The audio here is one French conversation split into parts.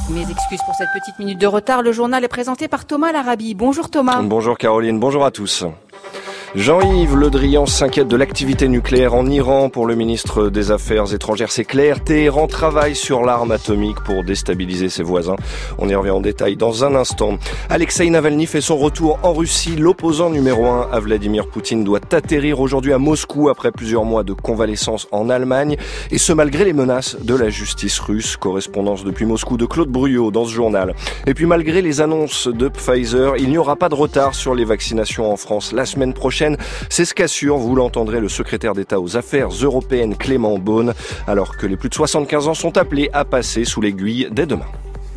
Mes excuses pour cette petite minute de retard. Le journal est présenté par Thomas Larabi. Bonjour Thomas. Bonjour Caroline, bonjour à tous. Jean-Yves Le Drian s'inquiète de l'activité nucléaire en Iran. Pour le ministre des Affaires étrangères, c'est clair. Téhéran travaille sur l'arme atomique pour déstabiliser ses voisins. On y revient en détail dans un instant. Alexeï Navalny fait son retour en Russie. L'opposant numéro 1 à Vladimir Poutine doit atterrir aujourd'hui à Moscou après plusieurs mois de convalescence en Allemagne. Et ce malgré les menaces de la justice russe. Correspondance depuis Moscou de Claude Bruyot dans ce journal. Et puis malgré les annonces de Pfizer, il n'y aura pas de retard sur les vaccinations en France la semaine prochaine. C'est ce qu'assure, vous l'entendrez, le secrétaire d'État aux Affaires européennes Clément Beaune, alors que les plus de 75 ans sont appelés à passer sous l'aiguille dès demain.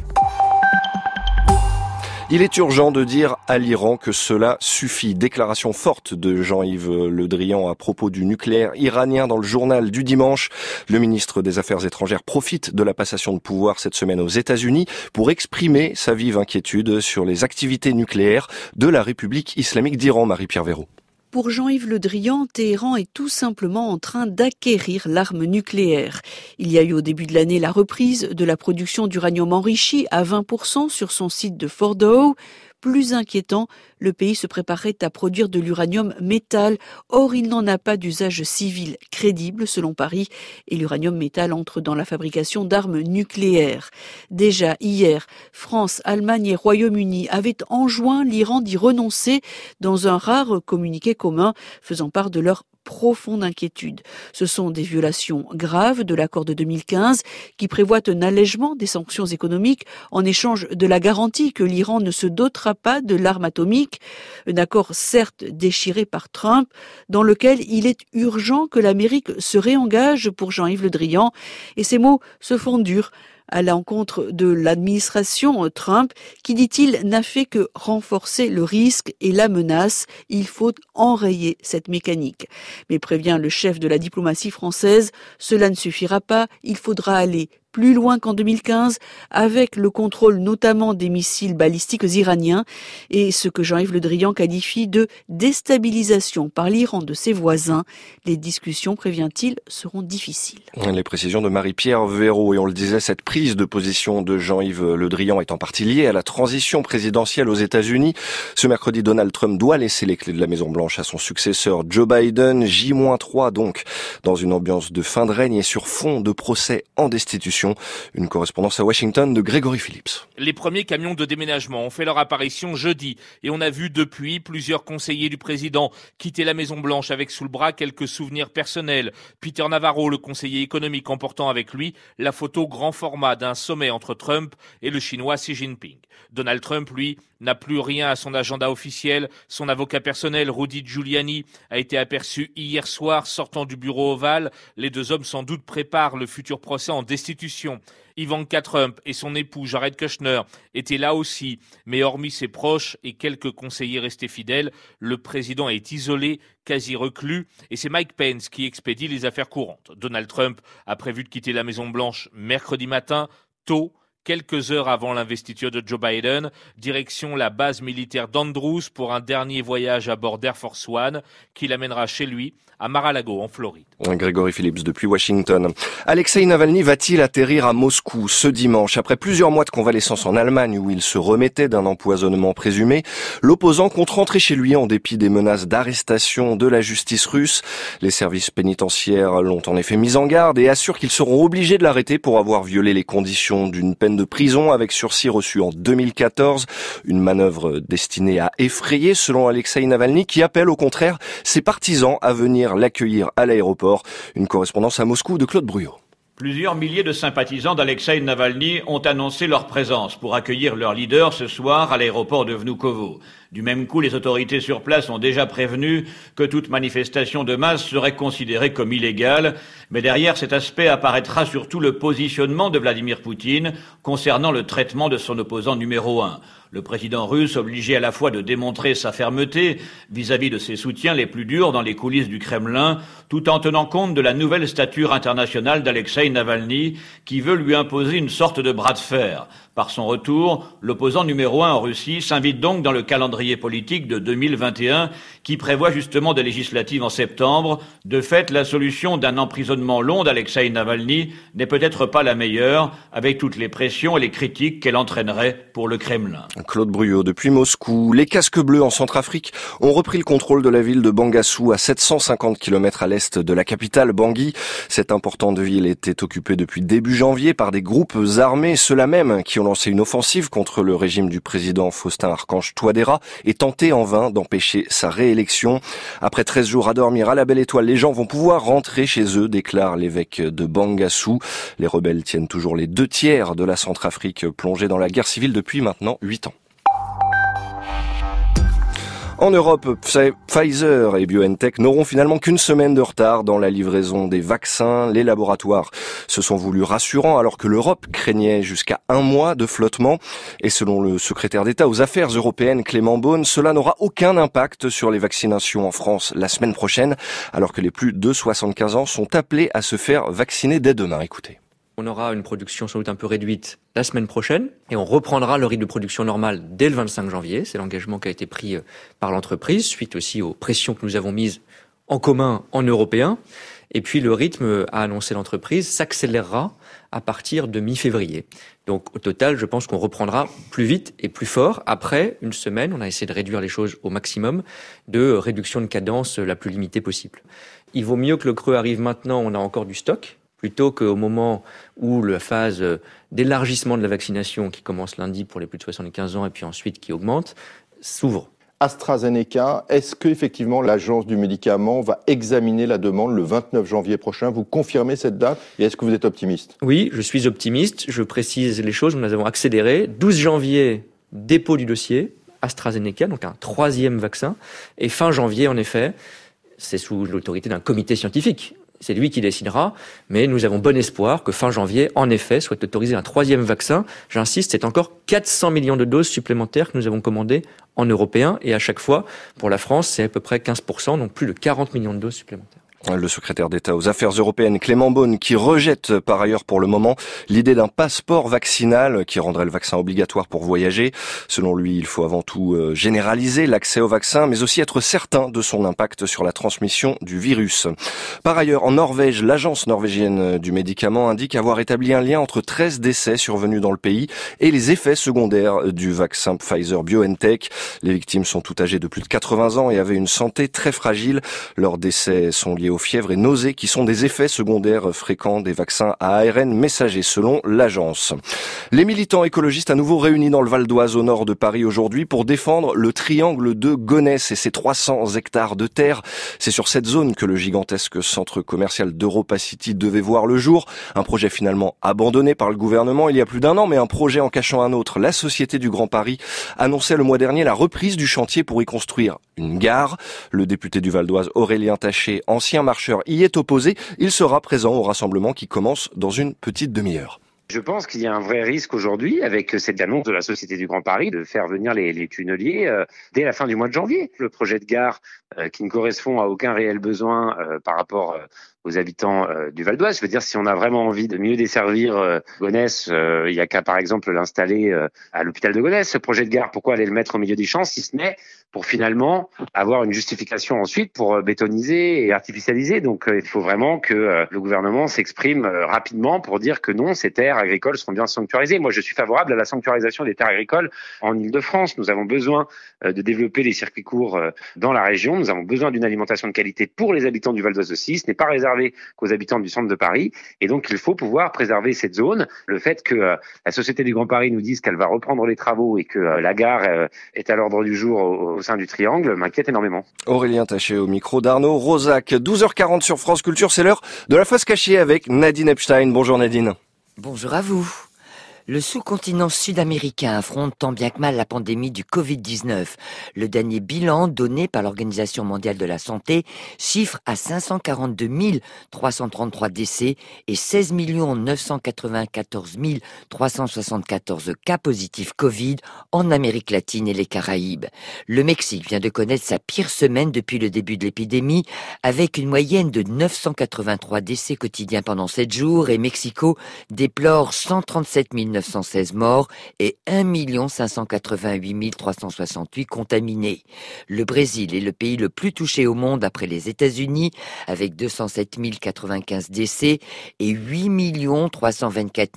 Il est urgent de dire à l'Iran que cela suffit. Déclaration forte de Jean-Yves Le Drian à propos du nucléaire iranien dans le journal du dimanche. Le ministre des Affaires étrangères profite de la passation de pouvoir cette semaine aux États-Unis pour exprimer sa vive inquiétude sur les activités nucléaires de la République islamique d'Iran. Marie-Pierre Véraud. Pour Jean-Yves Le Drian, Téhéran est tout simplement en train d'acquérir l'arme nucléaire. Il y a eu au début de l'année la reprise de la production d'uranium enrichi à 20% sur son site de Fordow. Plus inquiétant, le pays se préparait à produire de l'uranium métal. Or, il n'en a pas d'usage civil crédible, selon Paris, et l'uranium métal entre dans la fabrication d'armes nucléaires. Déjà hier, France, Allemagne et Royaume-Uni avaient enjoint l'Iran d'y renoncer dans un rare communiqué commun faisant part de leur profonde inquiétude. Ce sont des violations graves de l'accord de 2015 qui prévoit un allègement des sanctions économiques en échange de la garantie que l'Iran ne se dotera pas de l'arme atomique. Un accord certes déchiré par Trump, dans lequel il est urgent que l'Amérique se réengage pour Jean-Yves Le Drian. Et ces mots se font durs à l'encontre de l'administration Trump, qui, dit-il, n'a fait que renforcer le risque et la menace. Il faut enrayer cette mécanique. Mais prévient le chef de la diplomatie française, cela ne suffira pas, il faudra aller plus loin qu'en 2015, avec le contrôle notamment des missiles balistiques iraniens et ce que Jean-Yves Le Drian qualifie de déstabilisation par l'Iran de ses voisins. Les discussions, prévient-il, seront difficiles. Les précisions de Marie-Pierre Véraud. Et on le disait, cette prise de position de Jean-Yves Le Drian est en partie liée à la transition présidentielle aux États-Unis. Ce mercredi, Donald Trump doit laisser les clés de la Maison-Blanche à son successeur Joe Biden. J-3 donc, dans une ambiance de fin de règne et sur fond de procès en destitution. Une correspondance à Washington de Grégory Phillips. Les premiers camions de déménagement ont fait leur apparition jeudi et on a vu depuis plusieurs conseillers du président quitter la Maison-Blanche avec sous le bras quelques souvenirs personnels. Peter Navarro, le conseiller économique, emportant avec lui la photo grand format d'un sommet entre Trump et le Chinois Xi Jinping. Donald Trump, lui, n'a plus rien à son agenda officiel. Son avocat personnel, Rudy Giuliani, a été aperçu hier soir sortant du bureau ovale. Les deux hommes sans doute préparent le futur procès en destitution. Ivanka Trump et son époux Jared Kushner étaient là aussi, mais hormis ses proches et quelques conseillers restés fidèles, le président est isolé, quasi reclus, et c'est Mike Pence qui expédie les affaires courantes. Donald Trump a prévu de quitter la Maison-Blanche mercredi matin, tôt, quelques heures avant l'investiture de Joe Biden, direction la base militaire d'Andrews pour un dernier voyage à bord d'Air Force One qui l'amènera chez lui à Mar-a-Lago en Floride. Grégory Phillips depuis Washington. Alexeï Navalny va-t-il atterrir à Moscou ce dimanche? Après plusieurs mois de convalescence en Allemagne où il se remettait d'un empoisonnement présumé, l'opposant compte rentrer chez lui en dépit des menaces d'arrestation de la justice russe. Les services pénitentiaires l'ont en effet mis en garde et assurent qu'ils seront obligés de l'arrêter pour avoir violé les conditions d'une peine de prison avec sursis reçu en 2014. Une manœuvre destinée à effrayer selon Alexeï Navalny qui appelle au contraire ses partisans à venir l'accueillir à l'aéroport. Une correspondance à Moscou de Claude Bruyot. Plusieurs milliers de sympathisants d'Alexeï Navalny ont annoncé leur présence pour accueillir leur leader ce soir à l'aéroport de Vnukovo. Du même coup, les autorités sur place ont déjà prévenu que toute manifestation de masse serait considérée comme illégale. Mais derrière cet aspect apparaîtra surtout le positionnement de Vladimir Poutine concernant le traitement de son opposant numéro 1. Le président russe, obligé à la fois de démontrer sa fermeté vis-à-vis de ses soutiens les plus durs dans les coulisses du Kremlin, tout en tenant compte de la nouvelle stature internationale d'Alexeï Navalny, qui veut lui imposer une sorte de bras de fer. Par son retour, l'opposant numéro 1 en Russie s'invite donc dans le calendrier politique de 2021 qui prévoit justement des législatives en septembre. De fait, la solution d'un emprisonnement long d'Alexeï Navalny n'est peut-être pas la meilleure, avec toutes les pressions et les critiques qu'elle entraînerait pour le Kremlin. Claude Bruyot depuis Moscou. Les casques bleus en Centrafrique ont repris le contrôle de la ville de Bangassou, à 750 km à l'est de la capitale Bangui. Cette importante ville était occupée depuis début janvier par des groupes armés, ceux-là même qui ont lancé une offensive contre le régime du président Faustin Archange Touadéra et tenté en vain d'empêcher sa réélection. Après 13 jours à dormir à la belle étoile, les gens vont pouvoir rentrer chez eux, déclare l'évêque de Bangassou. Les rebelles tiennent toujours les 2/3 de la Centrafrique plongée dans la guerre civile depuis maintenant 8 ans. En Europe, Pfizer et BioNTech n'auront finalement qu'une semaine de retard dans la livraison des vaccins. Les laboratoires se sont voulus rassurants alors que l'Europe craignait jusqu'à 1 mois de flottement. Et selon le secrétaire d'État aux Affaires européennes, Clément Beaune, cela n'aura aucun impact sur les vaccinations en France la semaine prochaine, alors que les plus de 75 ans sont appelés à se faire vacciner dès demain. Écoutez. On aura une production sans doute un peu réduite la semaine prochaine et on reprendra le rythme de production normal dès le 25 janvier. C'est l'engagement qui a été pris par l'entreprise, suite aussi aux pressions que nous avons mises en commun en européen. Et puis le rythme, a annoncé l'entreprise, s'accélérera à partir de mi-février. Donc au total, je pense qu'on reprendra plus vite et plus fort. Après une semaine, on a essayé de réduire les choses au maximum, de réduction de cadence la plus limitée possible. Il vaut mieux que le creux arrive maintenant, on a encore du stock, plutôt qu'au moment où la phase d'élargissement de la vaccination, qui commence lundi pour les plus de 75 ans et puis ensuite qui augmente, s'ouvre. AstraZeneca, est-ce qu'effectivement l'agence du médicament va examiner la demande le 29 janvier prochain? Vous confirmez cette date et est-ce que vous êtes optimiste? Oui, je suis optimiste. Je précise les choses, nous les avons accélérées. 12 janvier, dépôt du dossier, AstraZeneca, donc un 3e vaccin. Et fin janvier, en effet, c'est sous l'autorité d'un comité scientifique. C'est lui qui décidera, mais nous avons bon espoir que fin janvier, en effet, soit autorisé un 3e vaccin. J'insiste, c'est encore 400 millions de doses supplémentaires que nous avons commandées en européen. Et à chaque fois, pour la France, c'est à peu près 15%, donc plus de 40 millions de doses supplémentaires. Le secrétaire d'État aux Affaires européennes, Clément Beaune, qui rejette par ailleurs pour le moment l'idée d'un passeport vaccinal qui rendrait le vaccin obligatoire pour voyager. Selon lui, il faut avant tout généraliser l'accès au vaccin, mais aussi être certain de son impact sur la transmission du virus. Par ailleurs, en Norvège, l'agence norvégienne du médicament indique avoir établi un lien entre 13 décès survenus dans le pays et les effets secondaires du vaccin Pfizer-BioNTech. Les victimes sont toutes âgées de plus de 80 ans et avaient une santé très fragile. Leurs décès sont liés aux fièvres et nausées qui sont des effets secondaires fréquents des vaccins à ARN messagers selon l'agence. Les militants écologistes à nouveau réunis dans le Val d'Oise au nord de Paris aujourd'hui pour défendre le triangle de Gonesse et ses 300 hectares de terre. C'est sur cette zone que le gigantesque centre commercial d'EuropaCity devait voir le jour. Un projet finalement abandonné par le gouvernement il y a plus d'1 an, mais un projet en cachant un autre. La Société du Grand Paris annonçait le mois dernier la reprise du chantier pour y construire une gare. Le député du Val d'Oise, Aurélien Taché, ancien marcheur, y est opposé. Il sera présent au rassemblement qui commence dans une petite demi-heure. Je pense qu'il y a un vrai risque aujourd'hui avec cette annonce de la Société du Grand Paris de faire venir les tunneliers dès la fin du mois de janvier. Le projet de gare qui ne correspond à aucun réel besoin par rapport aux habitants du Val d'Oise. Je veux dire, si on a vraiment envie de mieux desservir Gonesse, il y a qu'à par exemple l'installer à l'hôpital de Gonesse. Ce projet de gare, pourquoi aller le mettre au milieu des champs si ce n'est pour finalement avoir une justification ensuite pour bétoniser et artificialiser. Donc il faut vraiment que le gouvernement s'exprime rapidement pour dire que non, ces terres agricoles seront bien sanctuarisées. Moi, je suis favorable à la sanctuarisation des terres agricoles en Île-de-France. Nous avons besoin de développer les circuits courts dans la région. Nous avons besoin d'une alimentation de qualité pour les habitants du Val d'Oise aussi. Ce n'est pas réservé qu'aux habitants du centre de Paris. Et donc, il faut pouvoir préserver cette zone. Le fait que la Société du Grand Paris nous dise qu'elle va reprendre les travaux et que la gare est à l'ordre du jour au sein du triangle m'inquiète énormément. Aurélien Taché au micro d'Arnaud Rosac. 12h40 sur France Culture, c'est l'heure de la face cachée avec Nadine Epstein. Bonjour Nadine. Bonjour à vous. Le sous-continent sud-américain affronte tant bien que mal la pandémie du Covid-19. Le dernier bilan donné par l'Organisation mondiale de la santé chiffre à 542 333 décès et 16 994 374 cas positifs Covid en Amérique latine et les Caraïbes. Le Mexique vient de connaître sa pire semaine depuis le début de l'épidémie, avec une moyenne de 983 décès quotidiens pendant 7 jours, et Mexico déplore 137 900 916 morts et 1 588 368 contaminés. Le Brésil est le pays le plus touché au monde après les États-Unis, avec 207 095 décès et 8 324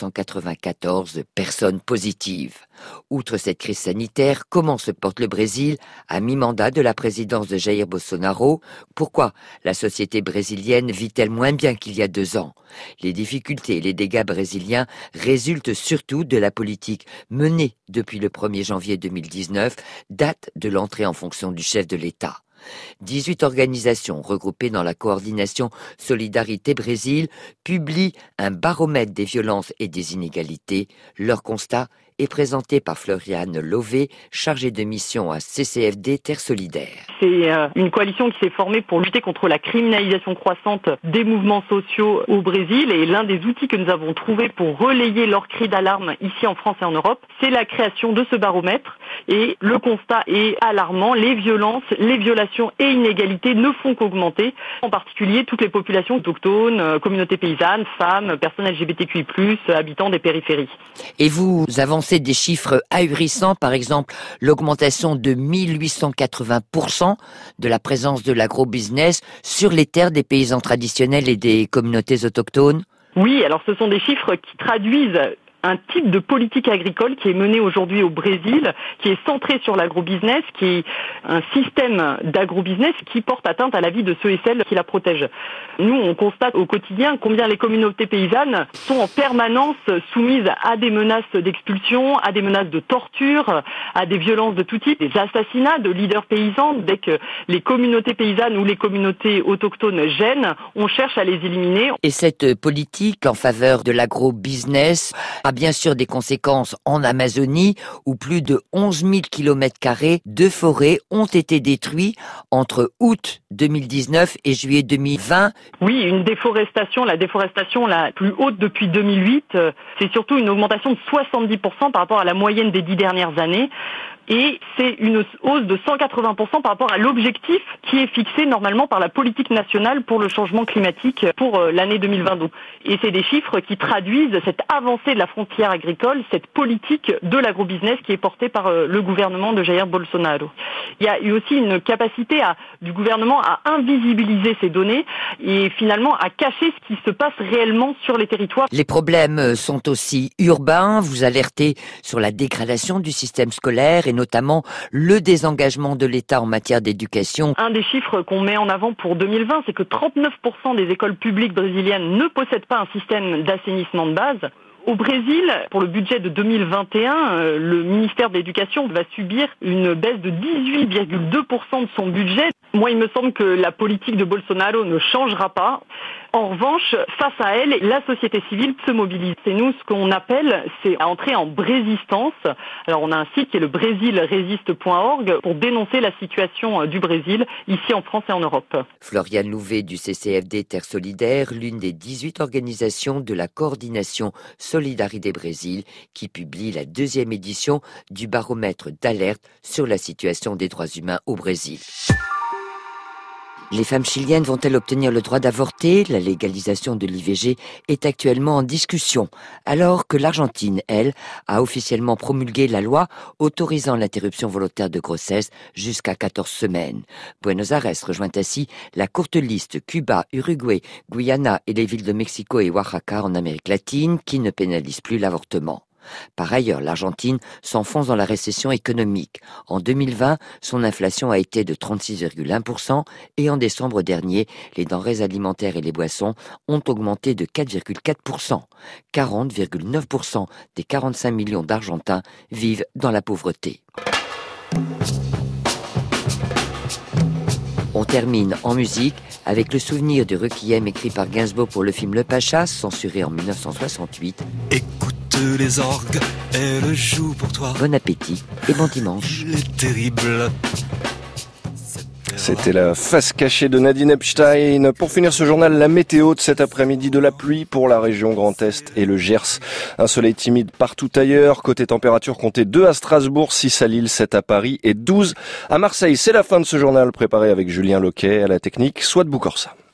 294 personnes positives. Outre cette crise sanitaire, comment se porte le Brésil à mi-mandat de la présidence de Jair Bolsonaro? Pourquoi la société brésilienne vit-elle moins bien qu'il y a 2 ans? Les difficultés et les dégâts brésiliens résultent surtout de la politique menée depuis le 1er janvier 2019, date de l'entrée en fonction du chef de l'État. 18 organisations regroupées dans la coordination Solidarité Brésil publient un baromètre des violences et des inégalités. Leur constat est présenté par Floriane Lové, chargée de mission à CCFD Terre Solidaire. C'est une coalition qui s'est formée pour lutter contre la criminalisation croissante des mouvements sociaux au Brésil, et l'un des outils que nous avons trouvé pour relayer leurs cris d'alarme ici en France et en Europe, c'est la création de ce baromètre. Et le constat est alarmant, les violences, les violations et inégalités ne font qu'augmenter, en particulier toutes les populations autochtones, communautés paysannes, femmes, personnes LGBTQI+, habitants des périphéries. Et vous avancez des chiffres ahurissants, par exemple l'augmentation de 1880% de la présence de l'agrobusiness sur les terres des paysans traditionnels et des communautés autochtones. Oui, alors ce sont des chiffres qui traduisent un type de politique agricole qui est menée aujourd'hui au Brésil, qui est centré sur l'agrobusiness, qui est un système d'agrobusiness qui porte atteinte à la vie de ceux et celles qui la protègent. Nous, on constate au quotidien combien les communautés paysannes sont en permanence soumises à des menaces d'expulsion, à des menaces de torture, à des violences de tout type, des assassinats de leaders paysans. Dès que les communautés paysannes ou les communautés autochtones gênent, on cherche à les éliminer. Et cette politique en faveur de l'agrobusiness a bien sûr des conséquences en Amazonie, où plus de 11 000 km² de forêts ont été détruits entre août 2019 et juillet 2020. Oui, une déforestation, la déforestation la plus haute depuis 2008. C'est surtout une augmentation de 70% par rapport à la moyenne des 10 dernières années. Et c'est une hausse de 180% par rapport à l'objectif qui est fixé normalement par la politique nationale pour le changement climatique pour l'année 2022. Et c'est des chiffres qui traduisent cette avancée de la frontière agricole, cette politique de l'agrobusiness qui est portée par le gouvernement de Jair Bolsonaro. Il y a eu aussi une capacité du gouvernement à invisibiliser ces données et finalement à cacher ce qui se passe réellement sur les territoires. Les problèmes sont aussi urbains. Vous alertez sur la dégradation du système scolaire et notamment le désengagement de l'État en matière d'éducation. Un des chiffres qu'on met en avant pour 2020, c'est que 39% des écoles publiques brésiliennes ne possèdent pas un système d'assainissement de base. Au Brésil, pour le budget de 2021, le ministère de l'Éducation va subir une baisse de 18,2% de son budget. Moi, il me semble que la politique de Bolsonaro ne changera pas. En revanche, face à elle, la société civile se mobilise. C'est nous ce qu'on appelle, c'est à entrer en brésistance. Alors on a un site qui est le brésilrésiste.org pour dénoncer la situation du Brésil ici en France et en Europe. Floriane Louvet du CCFD Terre Solidaire, l'une des 18 organisations de la coordination Solidarité Brésil, qui publie la 2e édition du baromètre d'alerte sur la situation des droits humains au Brésil. Les femmes chiliennes vont-elles obtenir le droit d'avorter? La légalisation de l'IVG est actuellement en discussion, alors que l'Argentine, elle, a officiellement promulgué la loi autorisant l'interruption volontaire de grossesse jusqu'à 14 semaines. Buenos Aires rejoint ainsi la courte liste Cuba, Uruguay, Guyana et les villes de Mexico et Oaxaca en Amérique latine qui ne pénalisent plus l'avortement. Par ailleurs, l'Argentine s'enfonce dans la récession économique. En 2020, son inflation a été de 36,1% et en décembre dernier, les denrées alimentaires et les boissons ont augmenté de 4,4%. 40,9% des 45 millions d'Argentins vivent dans la pauvreté. On termine en musique avec le souvenir du requiem écrit par Gainsbourg pour le film Le Pacha, censuré en 1968. Écoute les orgues, elle joue pour toi. Bon appétit et bon dimanche. Il est terrible. C'était la face cachée de Nadine Epstein. Pour finir ce journal, la météo de cet après-midi, de la pluie pour la région Grand Est et le Gers. Un soleil timide partout ailleurs. Côté température, comptez 2 à Strasbourg, 6 à Lille, 7 à Paris et 12 à Marseille. C'est la fin de ce journal préparé avec Julien Loquet à la technique, Souad Boucorsa.